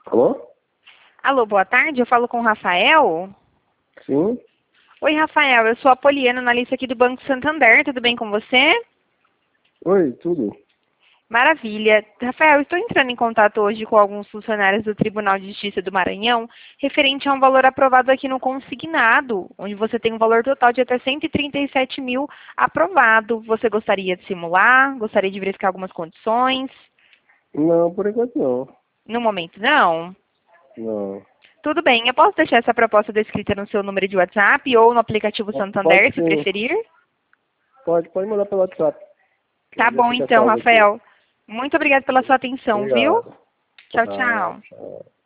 Alô? Alô, boa tarde. Eu falo com o Rafael. Sim? Oi, Rafael. Eu sou a Poliana, analista aqui do Banco Santander. Tudo bem com você? Oi, tudo? Maravilha. Rafael, estou entrando em contato hoje com alguns funcionários do Tribunal de Justiça do Maranhão, referente a um valor aprovado aqui no consignado, onde você tem um valor total de até 137 mil aprovado. Você gostaria de simular? Gostaria de verificar algumas condições? Não, por enquanto não. No momento, não. Não. Tudo bem. Eu posso deixar essa proposta descrita no seu número de WhatsApp ou no aplicativo Pode Santander, se sim. preferir? Pode mandar pelo WhatsApp. Que Tá já bom fica então, salvo aqui. Rafael. Muito obrigada pela sua atenção, viu? Obrigado. Tchau, Tá, tchau. tchau.